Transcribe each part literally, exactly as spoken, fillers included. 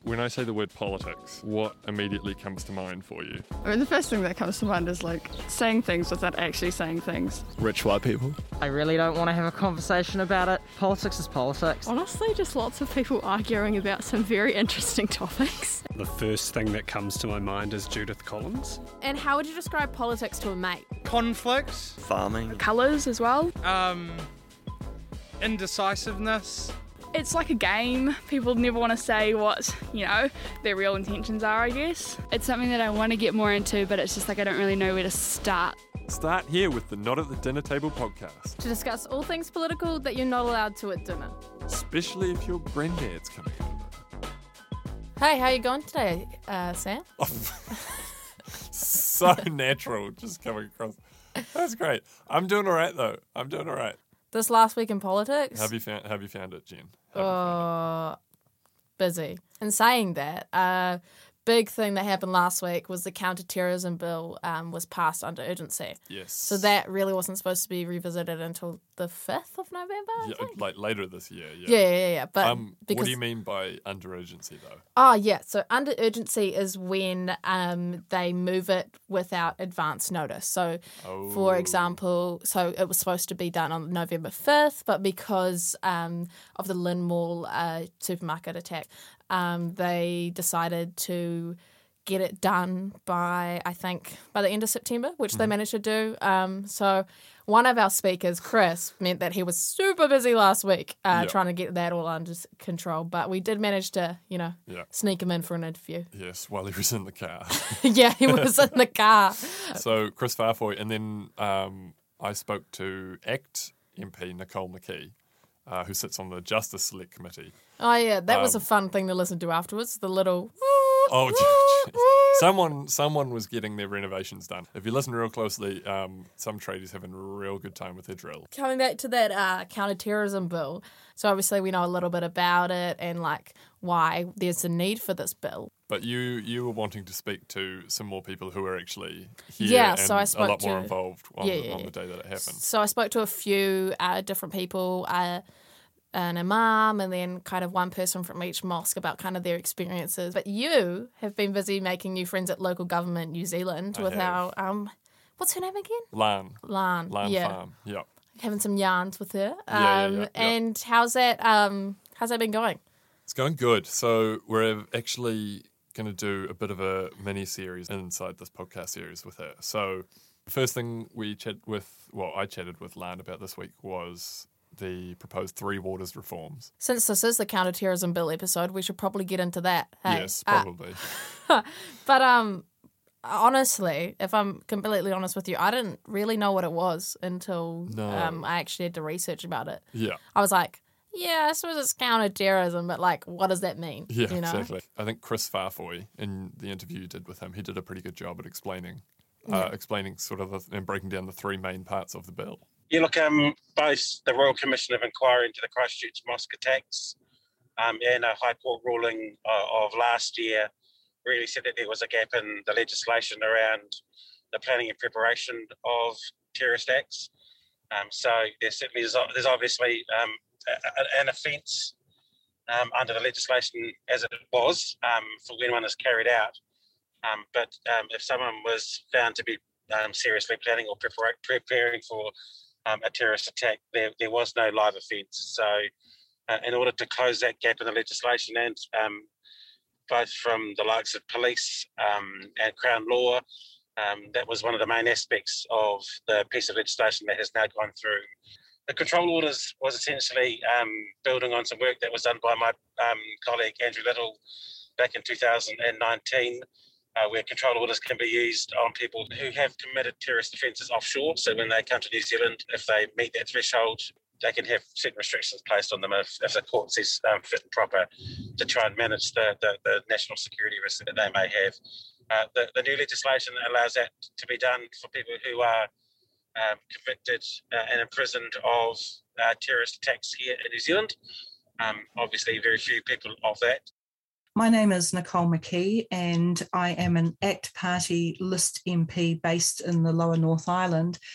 when I say the word politics, what immediately comes to mind for you? I mean, the first thing that comes to mind is like saying things without actually saying things. Rich white people. I really don't want to have a conversation about it. Politics is politics. Honestly, just lots of people arguing about some very interesting topics. The first thing that comes to my mind is Judith Collins. And how would you describe politics to a mate? Conflict. Farming. Colours as well. Um, indecisiveness. It's like a game. People never want to say what, you know, their real intentions are, I guess. It's something that I want to get more into, but it's just like I don't really know where to start. Start here with the Not at the Dinner Table podcast. To discuss all things political that you're not allowed to at dinner. Especially if your granddad's coming over. Hey, how you going today, uh, Sam? So natural, just coming across. That's great. I'm doing all right, though. I'm doing all right. This last week in politics? Have you found, have you found it, Jen? Have Uh, busy. In saying that, uh, big thing that happened last week was the counter-terrorism bill um, was passed under urgency. Yes. So that really wasn't supposed to be revisited until the fifth of November, I Yeah, think? like later this year, yeah. Yeah, yeah, yeah. But um, because... What do you mean by under urgency, though? Oh, yeah. So under urgency is when um, they move it without advance notice. So, Oh. for example, so it was supposed to be done on November fifth, but because um, of the Lynn Mall uh, supermarket attack, um, they decided to get it done by, I think, by the end of September, which mm-hmm. they managed to do. Um, so one of our speakers, Chris, meant that he was super busy last week uh, yep. trying to get that all under control. But we did manage to, you know, yep. sneak him in for an interview. Yes, while he was in the car. Yeah, he was in the car. So Chris Farfoy, and then um, I spoke to ACT M P Nicole McKee, uh, who sits on the Justice Select Committee. Oh, yeah, that um, was a fun thing to listen to afterwards, the little... Oh, someone someone was getting their renovations done. If you listen real closely, um, some tradies having a real good time with their drill. Coming back to that uh, counter-terrorism bill, so obviously we know a little bit about it and like why there's a need for this bill. But you you were wanting to speak to some more people who are actually here yeah, and so I spoke a lot to, more involved on, yeah, the, yeah, on yeah. the day that it happened. So I spoke to a few uh, different people, uh, an imam and then kind of one person from each mosque about kind of their experiences. But you have been busy making new friends at local government New Zealand I with have. our, um, what's her name again? Lan. Lan. Lan yeah. Farm, yeah. Having some yarns with her. Um, Yeah, yeah, yeah, yeah. And how's that, um, how's that been going? It's going good. So we're actually going to do a bit of a mini-series inside this podcast series with her. So the first thing we chat with, well, I chatted with Lan about this week was the proposed Three Waters reforms. Since this is the counter-terrorism bill episode, we should probably get into that. Hey? Yes, probably. Uh, but um, honestly, if I'm completely honest with you, I didn't really know what it was until No. um, I actually had to research about it. Yeah. I was like, yeah, I suppose it's counter-terrorism, but like, what does that mean? Yeah, you know? exactly. I think Chris Farfoy, in the interview you did with him, he did a pretty good job at explaining, uh, Yeah. explaining sort of the, and breaking down the three main parts of the bill. You look, um, both the Royal Commission of Inquiry into the Christchurch mosque attacks um, and a High Court ruling uh, of last year really said that there was a gap in the legislation around the planning and preparation of terrorist acts. Um, so there certainly is, there's obviously um, a, a, an offence um, under the legislation as it was um, for when one is carried out. Um, but um, if someone was found to be um, seriously planning or prepar- preparing for Um, a terrorist attack, there, there was no live offence. So uh, in order to close that gap in the legislation, and um, both from the likes of police um, and Crown Law, um, that was one of the main aspects of the piece of legislation that has now gone through. The control orders was essentially um, building on some work that was done by my um, colleague Andrew Little back in two thousand nineteen, Uh, where control orders can be used on people who have committed terrorist offences offshore. So when they come to New Zealand, if they meet that threshold, they can have certain restrictions placed on them if, if the court says um, fit and proper to try and manage the, the, the national security risk that they may have. Uh, the, the new legislation allows that to be done for people who are um, convicted uh, and imprisoned of uh, terrorist attacks here in New Zealand. Um, obviously, very few people of that. My name is Nicole McKee and I am an ACT Party list M P based in the Lower North Island.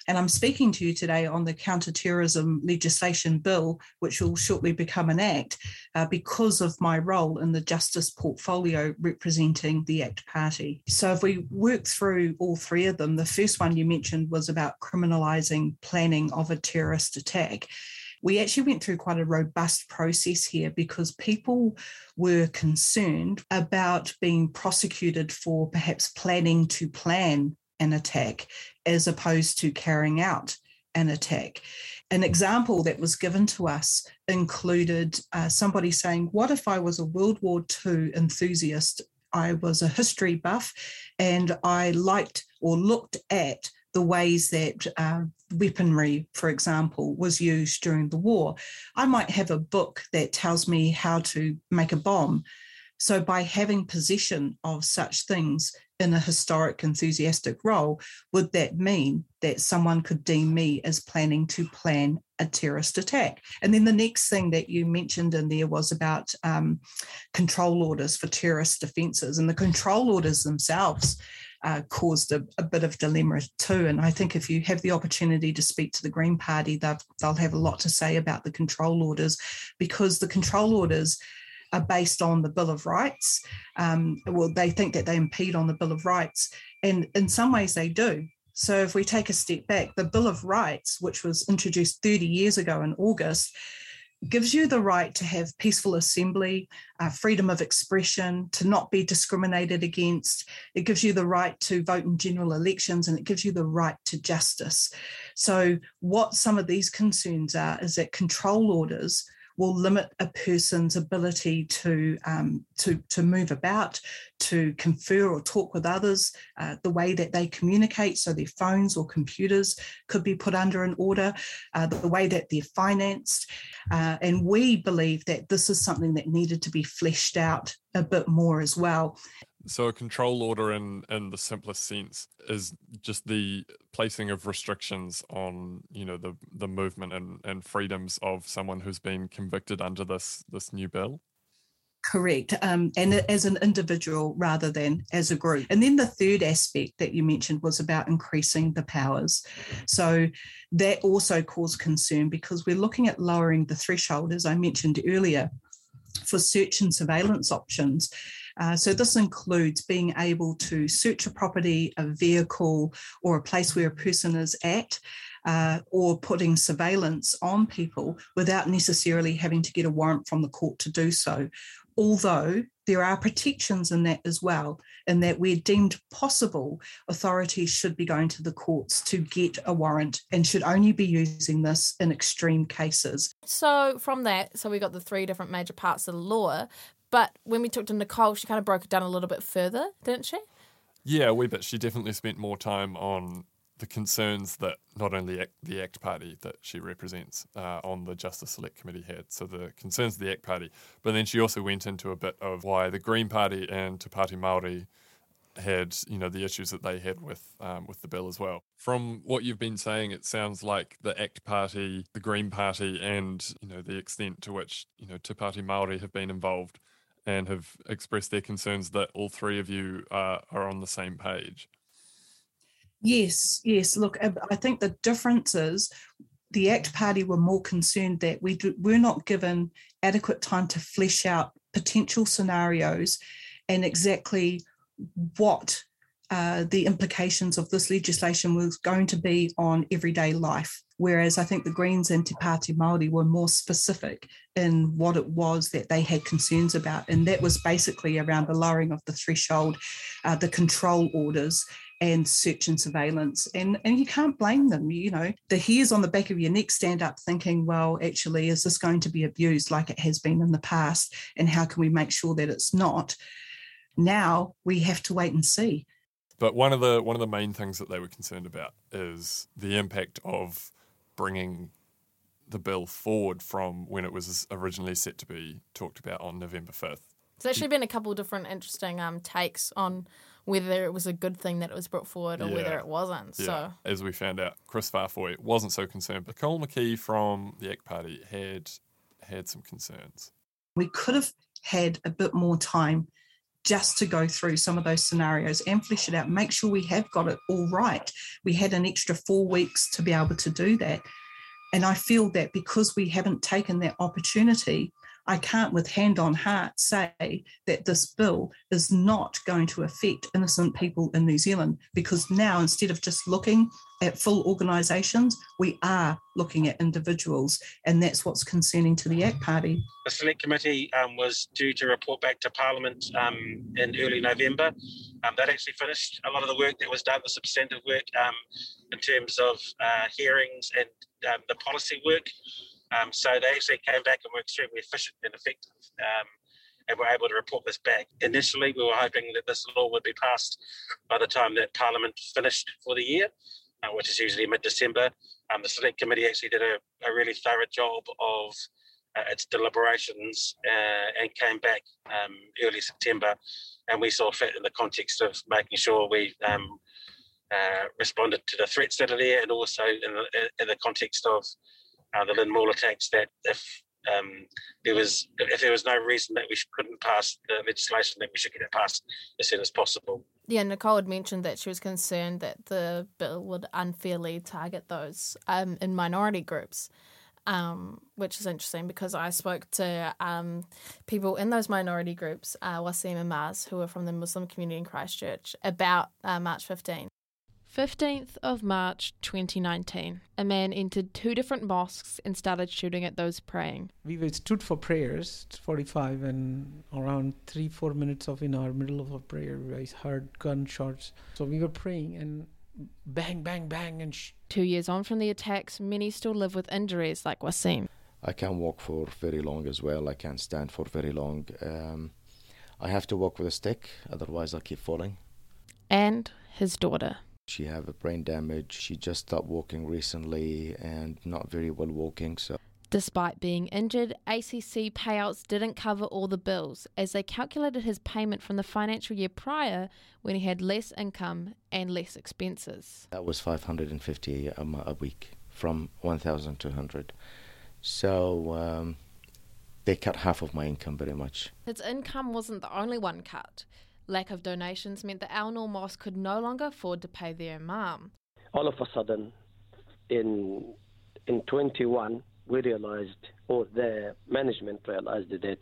And I'm speaking to you today on the counter-terrorism legislation bill, which will shortly become an act, uh, because of my role in the Justice portfolio representing the ACT Party. So if we work through all three of them, the first one you mentioned was about criminalising planning of a terrorist attack. We actually went through quite a robust process here because people were concerned about being prosecuted for perhaps planning to plan an attack as opposed to carrying out an attack. An example that was given to us included uh, somebody saying, what if I was a World War Two enthusiast? I was a history buff and I liked or looked at the ways that uh, weaponry, for example, was used during the war. I might have a book that tells me how to make a bomb. So by having possession of such things in a historic enthusiastic role, would that mean that someone could deem me as planning to plan a terrorist attack? And then the next thing that you mentioned in there was about um, control orders for terrorist offences. And the control orders themselves Uh, caused a, a bit of dilemma too. And I think if you have the opportunity to speak to the Green Party, they'll have a lot to say about the control orders, because the control orders are based on the Bill of Rights. Um, well, they think that they impede on the Bill of Rights, and in some ways they do. So if we take a step back, the Bill of Rights, which was introduced thirty years ago in August, gives you the right to have peaceful assembly, uh, freedom of expression, to not be discriminated against. It gives you the right to vote in general elections, and it gives you the right to justice. So what some of these concerns are is that control orders will limit a person's ability to, um, to, to move about, to confer or talk with others, uh, the way that they communicate, so their phones or computers could be put under an order, uh, the way that they're financed. Uh, and we believe that this is something that needed to be fleshed out a bit more as well. So a control order in, in the simplest sense is just the placing of restrictions on, you know, the, the movement and, and freedoms of someone who's been convicted under this this new bill? Correct. Um, and as an individual rather than as a group. And then the third aspect that you mentioned was about increasing the powers. So that also caused concern because we're looking at lowering the threshold, as I mentioned earlier, for search and surveillance options. Uh, so this includes being able to search a property, a vehicle, or a place where a person is at, uh, or putting surveillance on people without necessarily having to get a warrant from the court to do so. Although there are protections in that as well, in that where deemed possible, authorities should be going to the courts to get a warrant and should only be using this in extreme cases. So from that, so we got the three different major parts of the law, but when we talked to Nicole, she kind of broke it down a little bit further, didn't she? Yeah, a wee bit. She definitely spent more time on the concerns that not only the ACT Party that she represents uh, on the Justice Select Committee had, so the concerns of the ACT Party, but then she also went into a bit of why the Green Party and Te Pāti Māori had, you know, the issues that they had with um, with the bill as well. From what you've been saying, it sounds like the ACT Party, the Green Party, and, you know, the extent to which, you know, Te Pāti Māori have been involved and have expressed their concerns, that all three of you uh, are on the same page. Yes, yes. Look, I think the difference is the ACT Party were more concerned that we do, were not given adequate time to flesh out potential scenarios and exactly what uh, the implications of this legislation was going to be on everyday life. Whereas I think the Greens and Te Pāti Māori were more specific in what it was that they had concerns about. And that was basically around the lowering of the threshold, uh, the control orders, and search and surveillance. And, and you can't blame them. You know, the hairs on the back of your neck stand up thinking, well, actually, is this going to be abused like it has been in the past? And how can we make sure that it's not? Now we have to wait and see. But one of the one of the main things that they were concerned about is the impact of bringing the bill forward from when it was originally set to be talked about on November fifth. There's actually been a couple of different interesting um, takes on whether it was a good thing that it was brought forward or yeah. whether it wasn't. Yeah. So, as we found out, Chris Farfoy wasn't so concerned, but Nicole McKee from the ACT Party had had some concerns. We could have had a bit more time just to go through some of those scenarios and flesh it out, make sure we have got it all right. We had an extra four weeks to be able to do that. And I feel that because we haven't taken that opportunity, I can't with hand on heart say that this bill is not going to affect innocent people in New Zealand, because now instead of just looking at full organisations, we are looking at individuals, and that's what's concerning to the A C T Party. The Select Committee um, was due to report back to Parliament um, in early November. Um, they'd actually finished a lot of the work that was done, the substantive work um, in terms of uh, hearings and um, the policy work. Um, so they actually came back and were extremely efficient and effective um, and were able to report this back. Initially, we were hoping that this law would be passed by the time that Parliament finished for the year, uh, which is usually mid-December. Um, the Select Committee actually did a, a really thorough job of uh, its deliberations uh, and came back um, early September, and we saw fit in the context of making sure we um, uh, responded to the threats that are there, and also in the, in the context of Uh, the Lynn Mall attacks, that if um, there was if there was no reason that we couldn't pass the legislation, that we should get it passed as soon as possible. Yeah, Nicole had mentioned that she was concerned that the bill would unfairly target those um, in minority groups, um, which is interesting because I spoke to um, people in those minority groups, uh, Wasim and Mars, who are from the Muslim community in Christchurch, about uh, March fifteenth. fifteenth of March twenty nineteen, a man entered two different mosques and started shooting at those praying. We were stood for prayers, forty-five, and around three, four minutes of in our middle of a prayer, I heard gunshots. So we were praying and bang, bang, bang. and sh- Two years on from the attacks, many still live with injuries like Wasim. I can't walk for very long as well. I can't stand for very long. Um, I have to walk with a stick, otherwise I keep falling. And his daughter. She have a brain damage. She just stopped walking recently and not very well walking. So, despite being injured, A C C payouts didn't cover all the bills, as they calculated his payment from the financial year prior when he had less income and less expenses. That was five hundred fifty a, a week from one thousand two hundred. So um, they cut half of my income very much. His income wasn't the only one cut. Lack of donations meant that Al Noor Mosque could no longer afford to pay their imam. All of a sudden, in in twenty-one, we realized, or the management realized that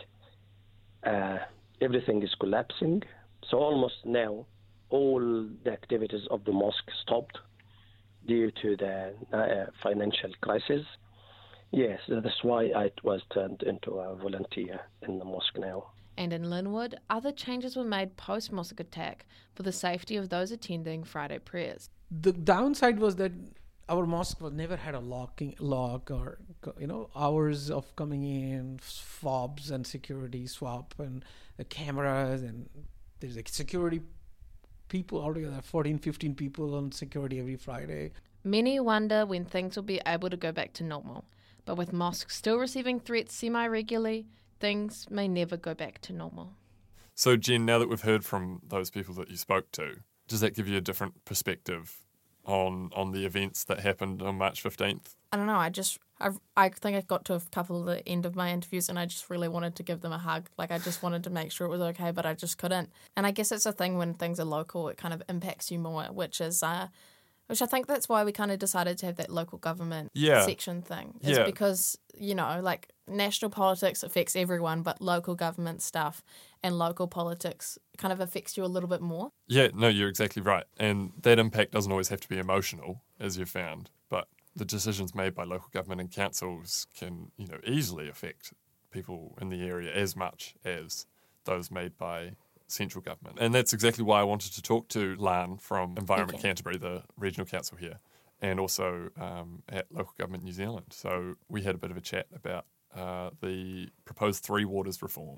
uh, everything is collapsing. So almost now, all the activities of the mosque stopped due to the uh, financial crisis. Yes, that's why I was turned into a volunteer in the mosque now. And in Linwood, other changes were made post-mosque attack for the safety of those attending Friday prayers. The downside was that our mosque was never had a locking lock or, you know, hours of coming in, fobs and security swap and the cameras, and there's like security people altogether, fourteen, fifteen people on security every Friday. Many wonder when things will be able to go back to normal. But with mosques still receiving threats semi-regularly, things may never go back to normal. So, Jen, now that we've heard from those people that you spoke to, does that give you a different perspective on on the events that happened on March fifteenth? I don't know. I just, I, I think I got to a couple of the end of my interviews and I just really wanted to give them a hug. Like, I just wanted to make sure it was okay, but I just couldn't. And I guess it's a thing when things are local, it kind of impacts you more, which is... Uh, Which I think that's why we kind of decided to have that local government yeah. section thing. Is yeah. because, you know, like national politics affects everyone, but local government stuff and local politics kind of affects you a little bit more. Yeah, no, you're exactly right. And that impact doesn't always have to be emotional, as you've found, but the decisions made by local government and councils can, you know, easily affect people in the area as much as those made by central government. And that's exactly why I wanted to talk to Lan from Environment okay. Canterbury, the regional council here, and also um, at Local Government New Zealand. So we had a bit of a chat about uh, the proposed Three Waters reform.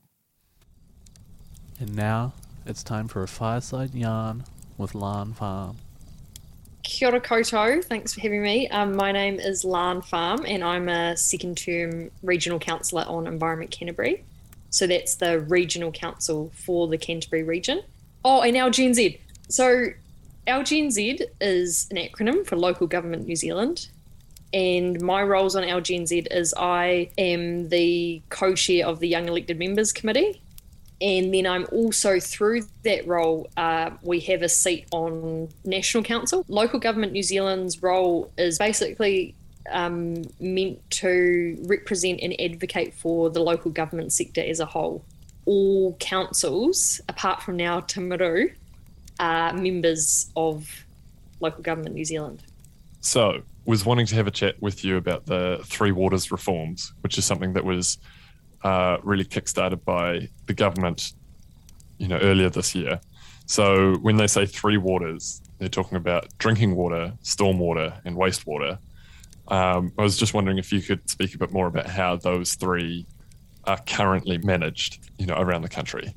And now it's time for a fireside yarn with Lan Farm. Kia ora koutou, thanks for having me. Um, my name is Lan Farm and I'm a second term regional councillor on Environment Canterbury. So that's the regional council for the Canterbury region. Oh, and L G N Z. So L G N Z is an acronym for Local Government New Zealand. And my roles on L G N Z is I am the co-chair of the Young Elected Members Committee. And then I'm also, through that role, uh, we have a seat on National Council. Local Government New Zealand's role is basically um, meant to represent and advocate for the local government sector as a whole. All councils, apart from now Timaru, are members of Local Government New Zealand. So, was wanting to have a chat with you about the Three Waters reforms, which is something that was uh, really kickstarted by the government, you know, earlier this year. So, when they say three waters, they're talking about drinking water, stormwater, and wastewater. Um, I was just wondering if you could speak a bit more about how those three are currently managed, you know, around the country.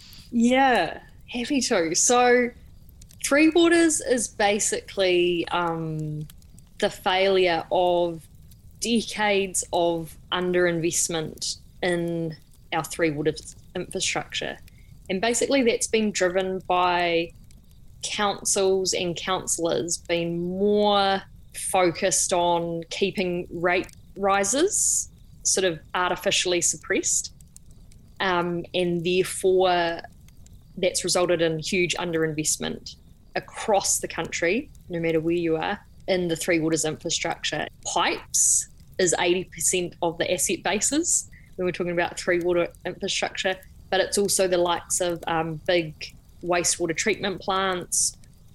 Yeah, happy to. So, Three Waters is basically um, the failure of decades of underinvestment in our Three Waters infrastructure. And basically that's been driven by councils and councillors being more focused on keeping rate rises sort of artificially suppressed. Um, and therefore that's resulted in huge underinvestment across the country, no matter where you are, in the Three Waters infrastructure. Pipes is eighty percent of the asset bases when we're talking about three water infrastructure, but it's also the likes of um, big wastewater treatment plants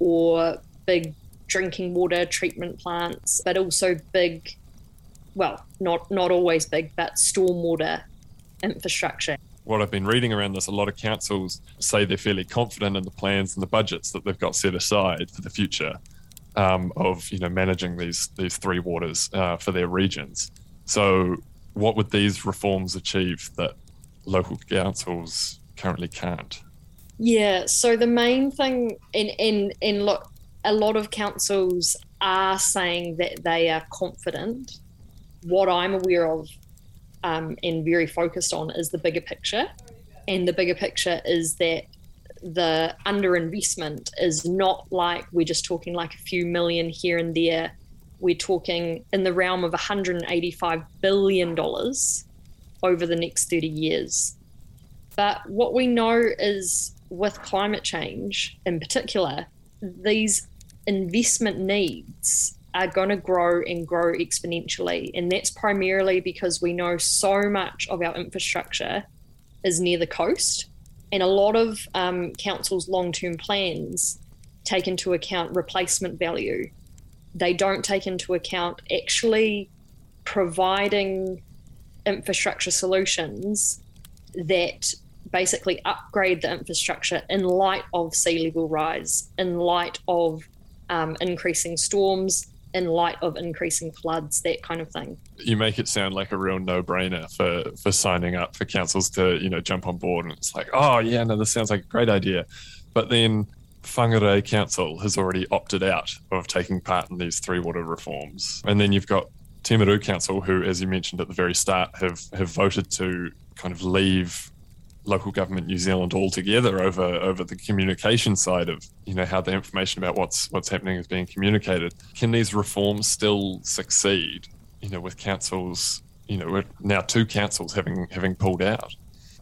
or big drinking water treatment plants, but also big, well, not, not always big, but stormwater infrastructure. What I've been reading around this, a lot of councils say they're fairly confident in the plans and the budgets that they've got set aside for the future um, of, you know, managing these these three waters uh, for their regions. So what would these reforms achieve that local councils currently can't? Yeah, so the main thing, and, and, and look, a lot of councils are saying that they are confident. What I'm aware of Um, and very focused on is the bigger picture. And the bigger picture is that the underinvestment is not like we're just talking like a few million here and there. We're talking in the realm of one hundred eighty-five billion dollars over the next thirty years. But what we know is with climate change in particular, these investment needs are going to grow and grow exponentially. And that's primarily because we know so much of our infrastructure is near the coast. And a lot of um, councils' long-term plans take into account replacement value. They don't take into account actually providing infrastructure solutions that basically upgrade the infrastructure in light of sea level rise, in light of um, increasing storms, in light of increasing floods, that kind of thing. You make it sound like a real no-brainer for, for signing up for councils to, you know, jump on board. And it's like, oh, yeah, no, this sounds like a great idea. But then Whangarei Council has already opted out of taking part in these three water reforms. And then you've got Timaru Council, who, as you mentioned at the very start, have, have voted to kind of leave Local Government New Zealand altogether over over the communication side of, you know, how the information about what's what's happening is being communicated. Can these reforms still succeed, you know, with councils, you know, with now two councils having having pulled out?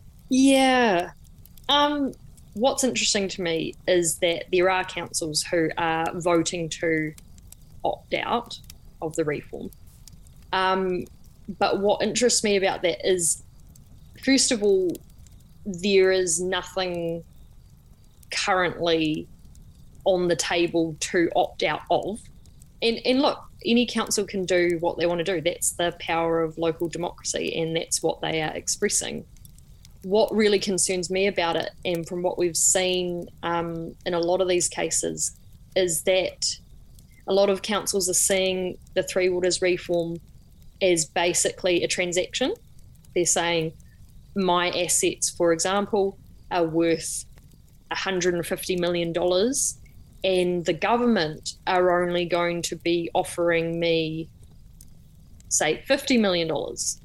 Yeah. Um, what's interesting to me is that there are councils who are voting to opt out of the reform. Um, but what interests me about that is, first of all, there is nothing currently on the table to opt out of. And, and look, any council can do what they want to do. That's the power of local democracy, and that's what they are expressing. What really concerns me about it, and from what we've seen um, in a lot of these cases, is that a lot of councils are seeing the Three Waters reform as basically a transaction. They're saying, my assets, for example, are worth one hundred fifty million dollars, and the government are only going to be offering me, say, fifty million dollars.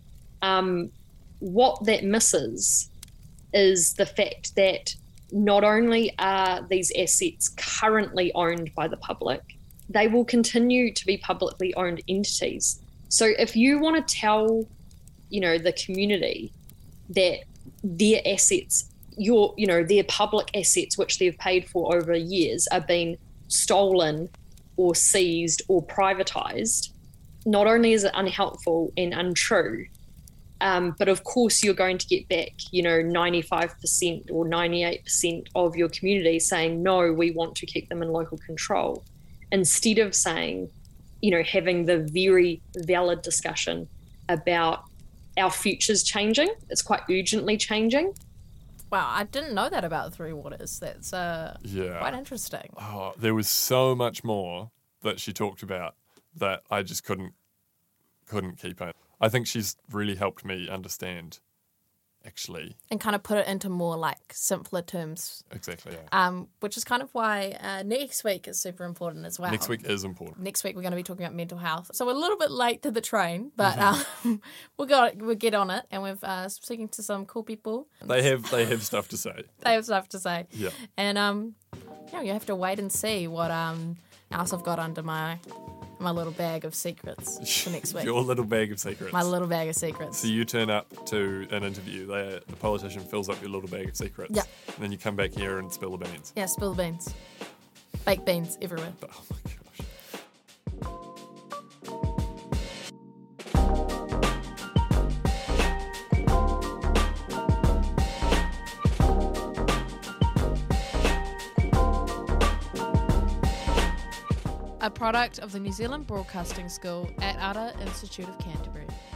Um, what that misses is the fact that not only are these assets currently owned by the public, they will continue to be publicly owned entities. So if you want to tell, you know, the community that their assets, your, you know, their public assets, which they've paid for over years, are being stolen or seized or privatised, not only is it unhelpful and untrue, um, but of course you're going to get back, you know, ninety-five percent or ninety-eight percent of your community saying, no, we want to keep them in local control, instead of saying, you know, having the very valid discussion about our future's changing. It's quite urgently changing. Wow, I didn't know that about Three Waters. That's uh, Yeah. quite interesting. Oh, there was so much more that she talked about that I just couldn't couldn't keep in. I think she's really helped me understand, actually. And kind of put it into more like simpler terms. Exactly, yeah. Um, which is kind of why uh, next week is super important as well. Next week is important. Next week we're going to be talking about mental health. So we're a little bit late to the train, but Mm-hmm. um, we'll go we'll get on it, and we're uh, speaking to some cool people. They have they have stuff to say. They have stuff to say. Yeah. And um, you know, you have to wait and see what um else I've got under my my little bag of secrets for next week. Your little bag of secrets. My little bag of secrets. So you turn up to an interview, they, the politician fills up your little bag of secrets. Yeah. And then you come back here and spill the beans. Yeah, spill the beans. Baked beans everywhere. Oh my gosh. A product of the New Zealand Broadcasting School at Ara Institute of Canterbury.